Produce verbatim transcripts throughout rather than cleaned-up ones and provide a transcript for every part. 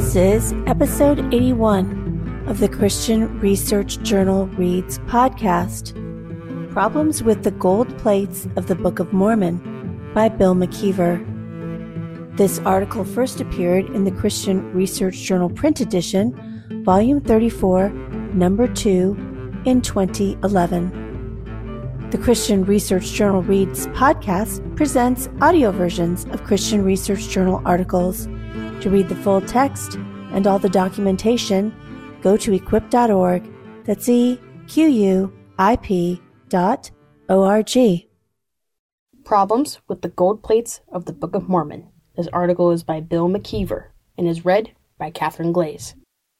This is episode eighty-one of the Christian Research Journal Reads podcast, Problems with the Gold Plates of the Book of Mormon by Bill McKeever. This article first appeared in the Christian Research Journal print edition, volume thirty-four, number two, in twenty eleven. The Christian Research Journal Reads podcast presents audio versions of Christian Research Journal articles. To read the full text and all the documentation, go to equip dot org. That's E Q U I P dot O R G. Problems with the Gold Plates of the Book of Mormon. This article is by Bill McKeever and is read by Catherine Glaze.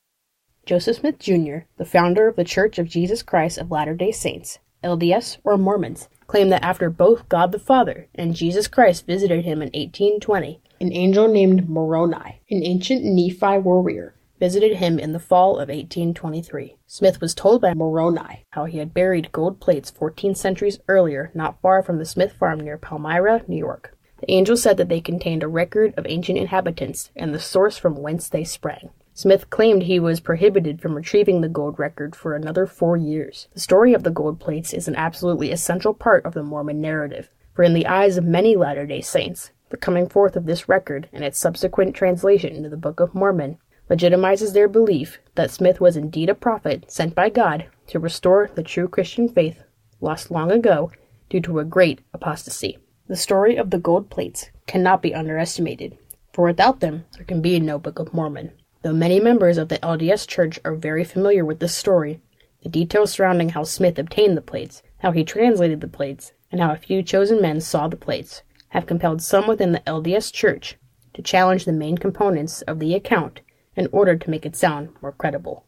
Joseph Smith Junior, the founder of the Church of Jesus Christ of Latter-day Saints, L D S or Mormons, claimed that after both God the Father and Jesus Christ visited him in eighteen twenty, an angel named Moroni, an ancient Nephi warrior, visited him in the fall of eighteen twenty-three. Smith was told by Moroni how he had buried gold plates fourteen centuries earlier not far from the Smith farm near Palmyra, New York. The angel said that they contained a record of ancient inhabitants and the source from whence they sprang. Smith claimed he was prohibited from retrieving the gold record for another four years. The story of the gold plates is an absolutely essential part of the Mormon narrative, for in the eyes of many Latter-day Saints, the coming forth of this record and its subsequent translation into the Book of Mormon legitimizes their belief that Smith was indeed a prophet sent by God to restore the true Christian faith lost long ago due to a great apostasy. The story of the gold plates cannot be underestimated, for without them there can be no Book of Mormon. Though many members of the L D S Church are very familiar with this story, the details surrounding how Smith obtained the plates, how he translated the plates, and how a few chosen men saw the plates have compelled some within the L D S Church to challenge the main components of the account in order to make it sound more credible.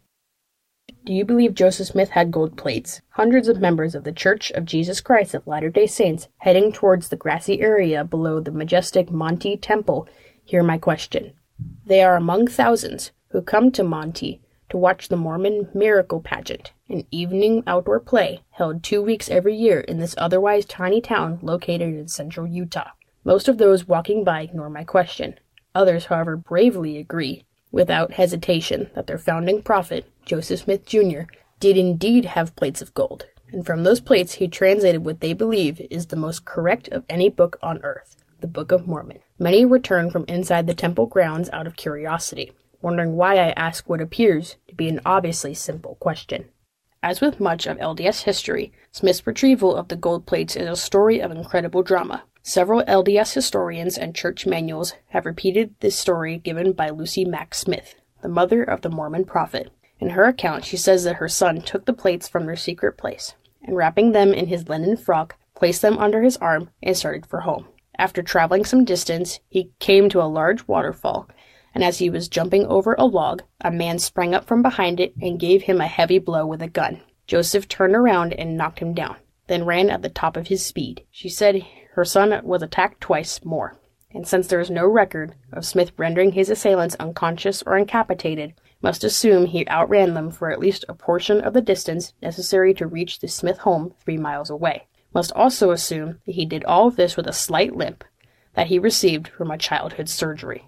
Do you believe Joseph Smith had gold plates? Hundreds of members of the Church of Jesus Christ of Latter-day Saints heading towards the grassy area below the majestic Monte Temple hear my question. They are among thousands who come to Monte to watch the Mormon Miracle Pageant, an evening outdoor play held two weeks every year in this otherwise tiny town located in central Utah. Most of those walking by ignore my question. Others, however, bravely agree, without hesitation, that their founding prophet, Joseph Smith Junior, did indeed have plates of gold, and from those plates he translated what they believe is the most correct of any book on earth, the Book of Mormon. Many return from inside the temple grounds out of curiosity, wondering why I ask what appears to be an obviously simple question. As with much of L D S history, Smith's retrieval of the gold plates is a story of incredible drama. Several L D S historians and church manuals have repeated this story given by Lucy Mack Smith, the mother of the Mormon prophet. In her account, she says that her son took the plates from their secret place, and wrapping them in his linen frock, placed them under his arm and started for home. After traveling some distance, he came to a large waterfall, and as he was jumping over a log, a man sprang up from behind it and gave him a heavy blow with a gun. Joseph turned around and knocked him down, then ran at the top of his speed. She said her son was attacked twice more, and since there is no record of Smith rendering his assailants unconscious or incapacitated, must assume he outran them for at least a portion of the distance necessary to reach the Smith home three miles away. Must also assume that he did all of this with a slight limp that he received from a childhood surgery.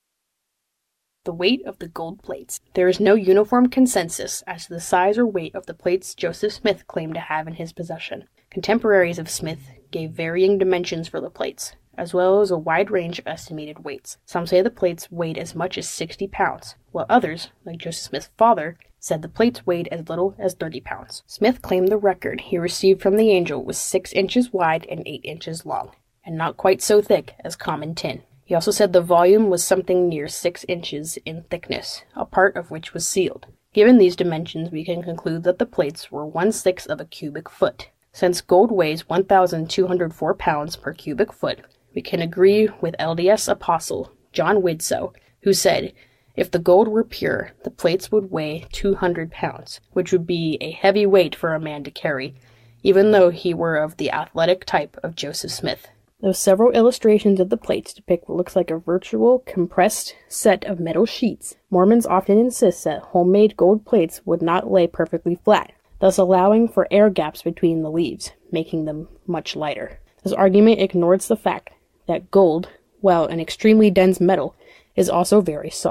The weight of the gold plates. There is no uniform consensus as to the size or weight of the plates Joseph Smith claimed to have in his possession. Contemporaries of Smith gave varying dimensions for the plates, as well as a wide range of estimated weights. Some say the plates weighed as much as sixty pounds, while others, like Joseph Smith's father, said the plates weighed as little as thirty pounds. Smith claimed the record he received from the angel was six inches wide and eight inches long, and not quite so thick as common tin. He also said the volume was something near six inches in thickness, a part of which was sealed. Given these dimensions, we can conclude that the plates were one-sixth of a cubic foot. Since gold weighs one thousand two hundred four pounds per cubic foot, we can agree with L D S apostle John Widsoe, who said, if the gold were pure, the plates would weigh two hundred pounds, which would be a heavy weight for a man to carry, even though he were of the athletic type of Joseph Smith. Though several illustrations of the plates depict what looks like a virtual, compressed set of metal sheets, Mormons often insist that homemade gold plates would not lay perfectly flat, thus allowing for air gaps between the leaves, making them much lighter. This argument ignores the fact that gold, while an extremely dense metal, is also very soft.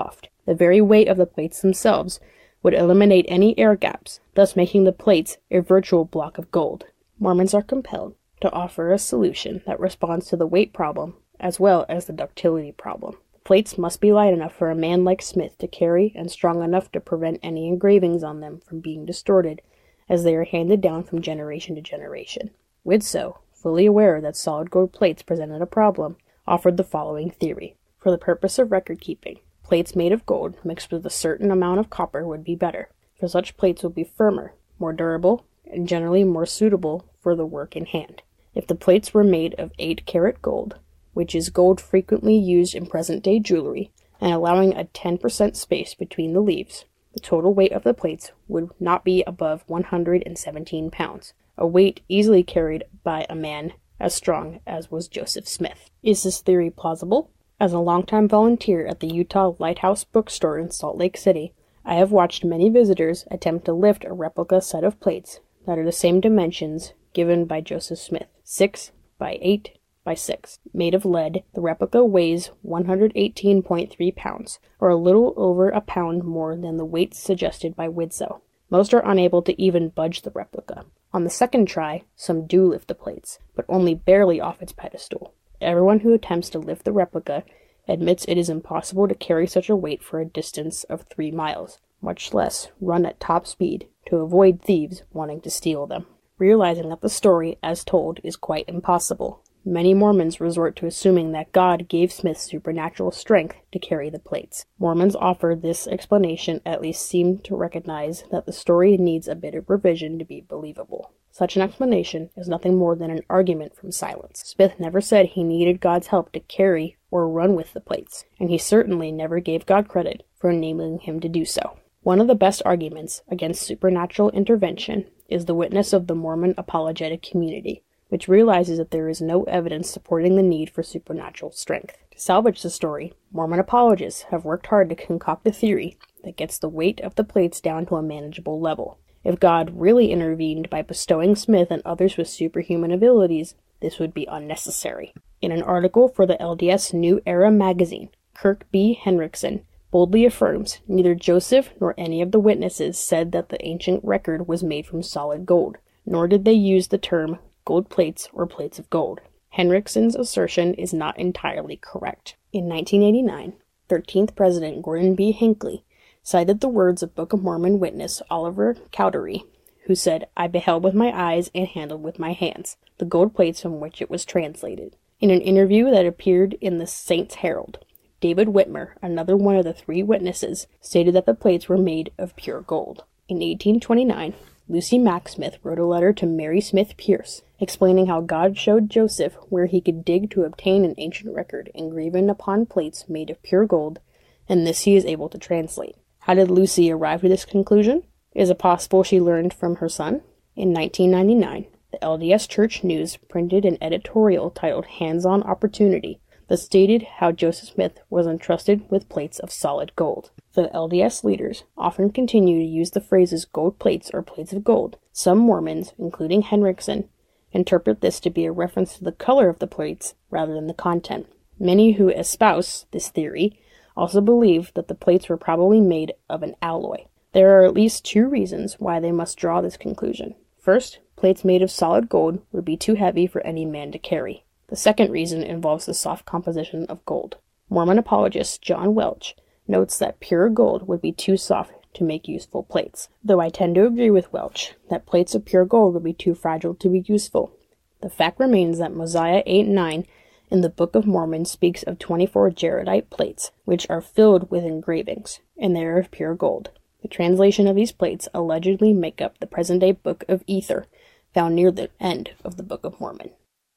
The very weight of the plates themselves would eliminate any air gaps, thus making the plates a virtual block of gold. Mormons are compelled to offer a solution that responds to the weight problem as well as the ductility problem. The plates must be light enough for a man like Smith to carry and strong enough to prevent any engravings on them from being distorted as they are handed down from generation to generation. Widtsoe, fully aware that solid gold plates presented a problem, offered the following theory. For the purpose of record keeping, plates made of gold mixed with a certain amount of copper would be better, for such plates would be firmer, more durable, and generally more suitable for the work in hand. If the plates were made of eight karat gold, which is gold frequently used in present-day jewelry, and allowing a ten percent space between the leaves, the total weight of the plates would not be above one hundred seventeen pounds, a weight easily carried by a man as strong as was Joseph Smith. Is this theory plausible? As a longtime volunteer at the Utah Lighthouse Bookstore in Salt Lake City, I have watched many visitors attempt to lift a replica set of plates that are the same dimensions given by Joseph Smith, six by eight by six. Made of lead, the replica weighs one hundred eighteen point three pounds, or a little over a pound more than the weight suggested by Widtsoe. Most are unable to even budge the replica. On the second try, some do lift the plates, but only barely off its pedestal. Everyone who attempts to lift the replica admits it is impossible to carry such a weight for a distance of three miles, much less run at top speed to avoid thieves wanting to steal them. Realizing that the story, as told, is quite impossible, many Mormons resort to assuming that God gave Smith supernatural strength to carry the plates. Mormons offer this explanation at least seem to recognize that the story needs a bit of revision to be believable. Such an explanation is nothing more than an argument from silence. Smith never said he needed God's help to carry or run with the plates, and he certainly never gave God credit for enabling him to do so. One of the best arguments against supernatural intervention is the witness of the Mormon apologetic community, which realizes that there is no evidence supporting the need for supernatural strength. To salvage the story, Mormon apologists have worked hard to concoct a theory that gets the weight of the plates down to a manageable level. If God really intervened by bestowing Smith and others with superhuman abilities, this would be unnecessary. In an article for the L D S New Era magazine, Kirk B. Henriksen boldly affirms neither Joseph nor any of the witnesses said that the ancient record was made from solid gold, nor did they use the term gold plates or plates of gold. Henriksen's assertion is not entirely correct. In nineteen eighty-nine, thirteenth President Gordon B. Hinckley cited the words of Book of Mormon witness Oliver Cowdery, who said, "I beheld with my eyes and handled with my hands the gold plates from which it was translated." In an interview that appeared in the Saints Herald, David Whitmer, another one of the three witnesses, stated that the plates were made of pure gold. In eighteen twenty-nine, Lucy Mack Smith wrote a letter to Mary Smith Pierce, explaining how God showed Joseph where he could dig to obtain an ancient record engraven upon plates made of pure gold, and this he is able to translate. How did Lucy arrive at this conclusion? Is it possible she learned from her son? In nineteen ninety-nine, the L D S Church News printed an editorial titled Hands-On Opportunity that stated how Joseph Smith was entrusted with plates of solid gold. The L D S leaders often continue to use the phrases gold plates or plates of gold. Some Mormons, including Henriksen, interpret this to be a reference to the color of the plates rather than the content. Many who espouse this theory also believe that the plates were probably made of an alloy. There are at least two reasons why they must draw this conclusion. First, plates made of solid gold would be too heavy for any man to carry. The second reason involves the soft composition of gold. Mormon apologist John Welch notes that pure gold would be too soft to make useful plates, though I tend to agree with Welch that plates of pure gold would be too fragile to be useful. The fact remains that Mosiah eight nine in the Book of Mormon speaks of twenty-four jaredite plates, which are filled with engravings, and they are of pure gold. The translation of these plates allegedly make up the present-day Book of Ether, found near the end of the Book of Mormon.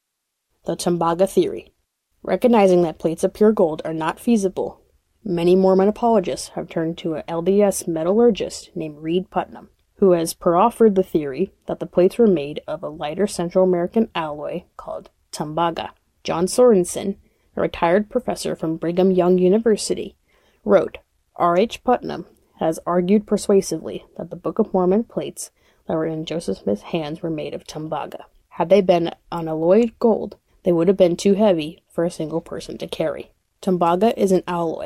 The Tumbaga Theory. Recognizing that plates of pure gold are not feasible, many Mormon apologists have turned to an L D S metallurgist named Reed Putnam, who has proffered the theory that the plates were made of a lighter Central American alloy called Tumbaga. John Sorensen, a retired professor from Brigham Young University, wrote, R H Putnam has argued persuasively that the Book of Mormon plates that were in Joseph Smith's hands were made of Tumbaga. Had they been unalloyed gold, they would have been too heavy for a single person to carry. Tumbaga is an alloy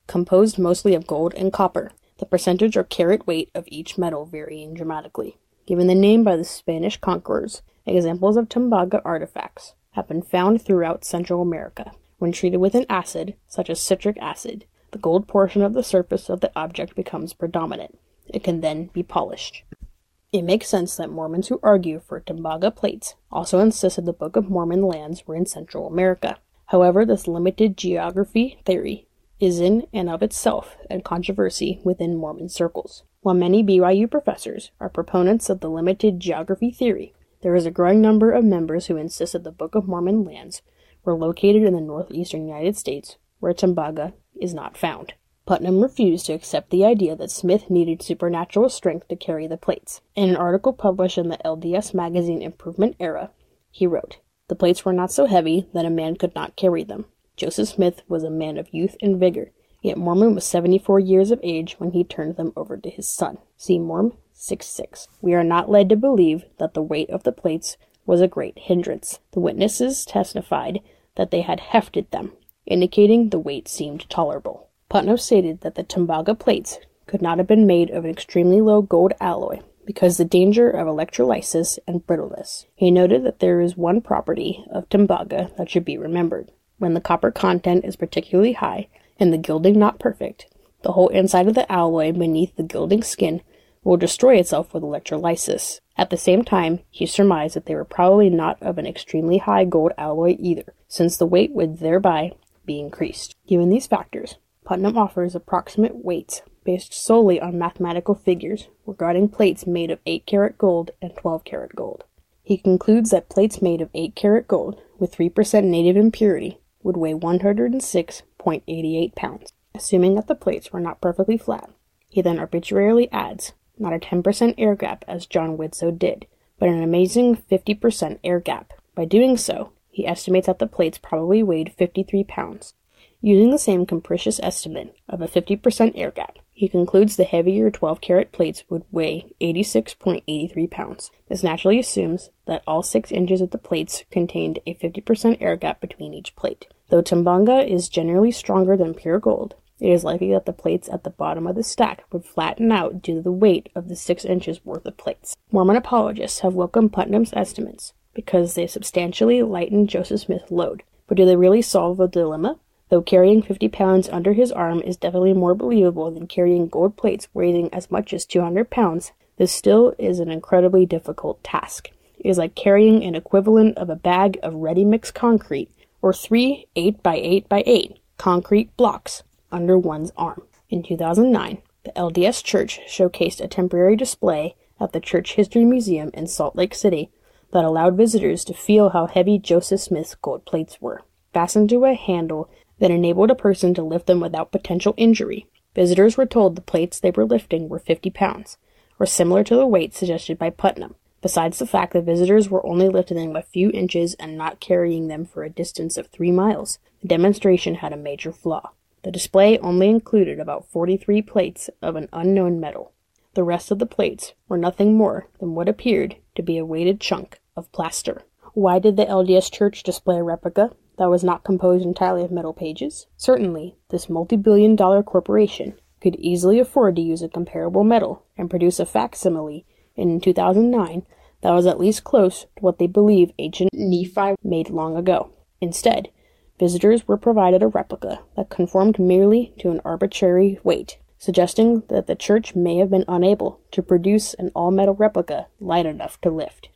composed mostly of gold and copper, the percentage or carat weight of each metal varying dramatically. Given the name by the Spanish conquerors, examples of Timbaga artifacts have been found throughout Central America. When treated with an acid, such as citric acid, the gold portion of the surface of the object becomes predominant. It can then be polished. It makes sense that Mormons who argue for Timbaga plates also insist that the Book of Mormon lands were in Central America. However, this limited geography theory is in and of itself a controversy within Mormon circles. While many B Y U professors are proponents of the limited geography theory, there is a growing number of members who insist that the Book of Mormon lands were located in the northeastern United States, where Timbaga is not found. Putnam refused to accept the idea that Smith needed supernatural strength to carry the plates. In an article published in the L D S magazine Improvement Era, he wrote, "The plates were not so heavy that a man could not carry them. Joseph Smith was a man of youth and vigor, yet Mormon was seventy-four years of age when he turned them over to his son." See Morm six six. We are not led to believe that the weight of the plates was a great hindrance. The witnesses testified that they had hefted them, indicating the weight seemed tolerable. Putnam stated that the Timbaga plates could not have been made of an extremely low gold alloy because the danger of electrolysis and brittleness. He noted that there is one property of Timbaga that should be remembered. When the copper content is particularly high and the gilding not perfect, the whole inside of the alloy beneath the gilding skin will destroy itself with electrolysis. At the same time, he surmised that they were probably not of an extremely high gold alloy either, since the weight would thereby be increased. Given these factors, Putnam offers approximate weights based solely on mathematical figures regarding plates made of eight karat gold and twelve karat gold. He concludes that plates made of eight karat gold with three percent native impurity would weigh one hundred six point eight eight pounds, assuming that the plates were not perfectly flat. He then arbitrarily adds not a ten percent air gap as John Widtsoe did, but an amazing fifty percent air gap. By doing so, he estimates that the plates probably weighed fifty-three pounds. Using the same capricious estimate of a fifty percent air gap, he concludes the heavier twelve karat plates would weigh eighty-six point eight three pounds. This naturally assumes that all six inches of the plates contained a fifty percent air gap between each plate. Though Timbaga is generally stronger than pure gold, it is likely that the plates at the bottom of the stack would flatten out due to the weight of the six inches worth of plates. Mormon apologists have welcomed Putnam's estimates because they substantially lighten Joseph Smith's load. But do they really solve the dilemma? Though carrying fifty pounds under his arm is definitely more believable than carrying gold plates weighing as much as two hundred pounds, this still is an incredibly difficult task. It is like carrying an equivalent of a bag of ready-mix concrete or three eight by eight by eight concrete blocks under one's arm. In two thousand nine, the L D S Church showcased a temporary display at the Church History Museum in Salt Lake City that allowed visitors to feel how heavy Joseph Smith's gold plates were. Fastened to a handle that enabled a person to lift them without potential injury, visitors were told the plates they were lifting were fifty pounds, or similar to the weight suggested by Putnam. Besides the fact that visitors were only lifting them a few inches and not carrying them for a distance of three miles, the demonstration had a major flaw. The display only included about forty-three plates of an unknown metal. The rest of the plates were nothing more than what appeared to be a weighted chunk of plaster. Why did the L D S Church display a replica that was not composed entirely of metal pages? Certainly, this multi-billion dollar corporation could easily afford to use a comparable metal and produce a facsimile in two thousand nine that was at least close to what they believe ancient Nephi made long ago. Instead, visitors were provided a replica that conformed merely to an arbitrary weight, suggesting that the church may have been unable to produce an all-metal replica light enough to lift.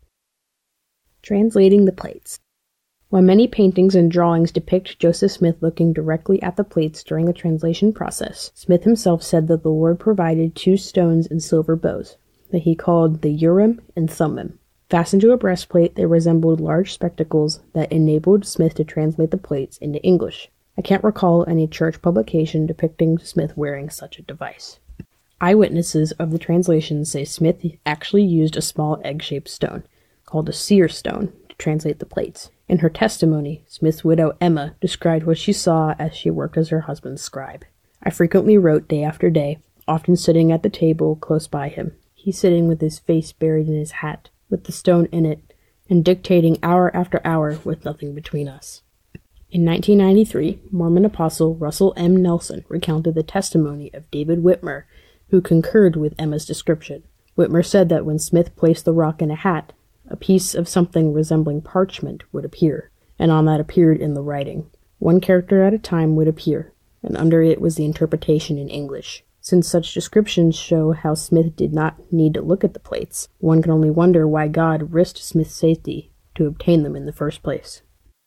Translating the plates. While many paintings and drawings depict Joseph Smith looking directly at the plates during the translation process, Smith himself said that the Lord provided two stones in silver bows, that he called the Urim and Thummim. Fastened to a breastplate, they resembled large spectacles that enabled Smith to translate the plates into English. I can't recall any church publication depicting Smith wearing such a device. Eyewitnesses of the translation say Smith actually used a small egg-shaped stone, called a seer stone, to translate the plates. In her testimony, Smith's widow Emma described what she saw as she worked as her husband's scribe. I frequently wrote day after day, often sitting at the table close by him, he sitting with his face buried in his hat, with the stone in it, and dictating hour after hour with nothing between us. In nineteen ninety-three, Mormon apostle Russell M. Nelson recounted the testimony of David Whitmer, who concurred with Emma's description. Whitmer said that when Smith placed the rock in a hat, a piece of something resembling parchment would appear, and on that appeared in the writing. One character at a time would appear, and under it was the interpretation in English. Since such descriptions show how Smith did not need to look at the plates, one can only wonder why God risked Smith's safety to obtain them in the first place.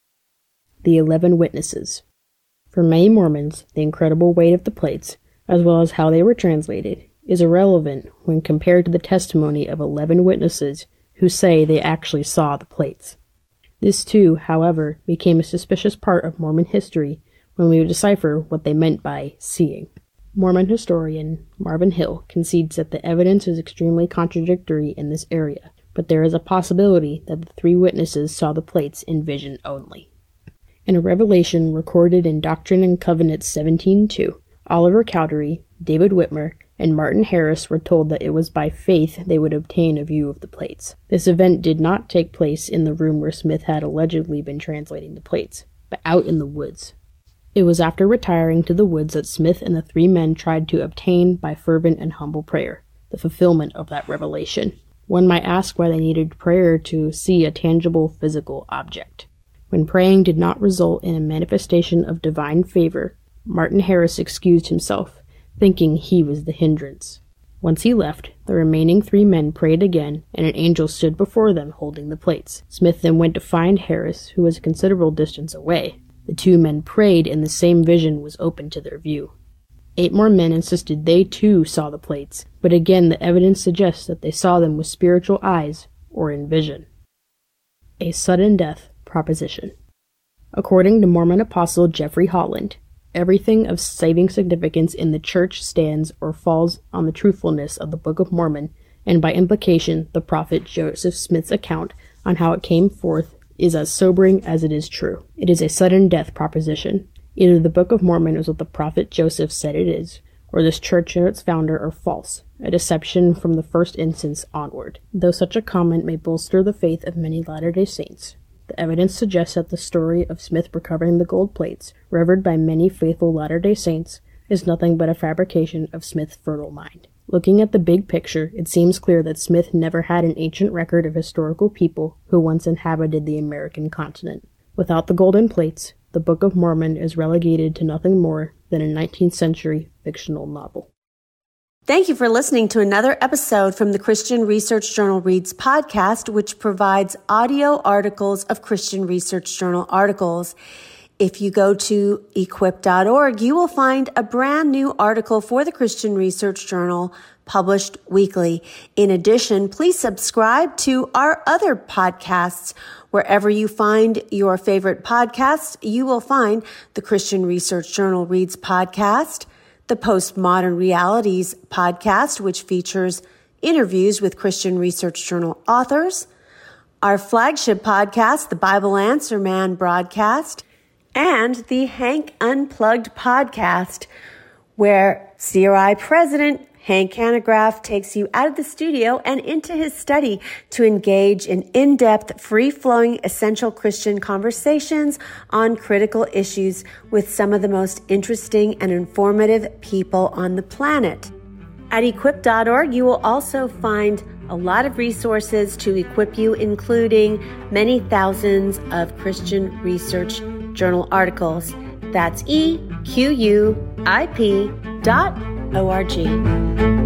The Eleven Witnesses. For many Mormons, the incredible weight of the plates, as well as how they were translated, is irrelevant when compared to the testimony of eleven witnesses who say they actually saw the plates. This too, however, became a suspicious part of Mormon history when we would decipher what they meant by seeing. Mormon historian Marvin Hill concedes that the evidence is extremely contradictory in this area, but there is a possibility that the three witnesses saw the plates in vision only. In a revelation recorded in Doctrine and Covenants seventeen two, Oliver Cowdery, David Whitmer, and Martin Harris were told that it was by faith they would obtain a view of the plates. This event did not take place in the room where Smith had allegedly been translating the plates, but out in the woods. It was after retiring to the woods that Smith and the three men tried to obtain, by fervent and humble prayer, the fulfillment of that revelation. One might ask why they needed prayer to see a tangible physical object. When praying did not result in a manifestation of divine favor, Martin Harris excused himself, thinking he was the hindrance. Once he left, the remaining three men prayed again, and an angel stood before them holding the plates. Smith then went to find Harris, who was a considerable distance away. The two men prayed, and the same vision was opened to their view. Eight more men insisted they too saw the plates, but again the evidence suggests that they saw them with spiritual eyes or in vision. A sudden death proposition. According to Mormon apostle Jeffrey Holland, everything of saving significance in the church stands or falls on the truthfulness of the Book of Mormon, and by implication the prophet Joseph Smith's account on how it came forth is as sobering as it is true. It is a sudden death proposition. Either the Book of Mormon is what the prophet Joseph said it is, or this church and its founder are false, a deception from the first instance onward. Though such a comment may bolster the faith of many Latter-day Saints, the evidence suggests that the story of Smith recovering the gold plates, revered by many faithful Latter-day Saints, is nothing but a fabrication of Smith's fertile mind. Looking at the big picture, it seems clear that Smith never had an ancient record of historical people who once inhabited the American continent. Without the golden plates, the Book of Mormon is relegated to nothing more than a nineteenth century fictional novel. Thank you for listening to another episode from the Christian Research Journal Reads podcast, which provides audio articles of Christian Research Journal articles. If you go to equip dot org, you will find a brand new article for the Christian Research Journal published weekly. In addition, please subscribe to our other podcasts. Wherever you find your favorite podcasts, you will find the Christian Research Journal Reads podcast, the Postmodern Realities podcast, which features interviews with Christian Research Journal authors, our flagship podcast, the Bible Answer Man broadcast, and the Hank Unplugged podcast, where C R I President Hank Hanegraaff takes you out of the studio and into his study to engage in in-depth, free-flowing, essential Christian conversations on critical issues with some of the most interesting and informative people on the planet. At equip dot org, you will also find a lot of resources to equip you, including many thousands of Christian Research Journal articles. That's E Q U I P dot O R G.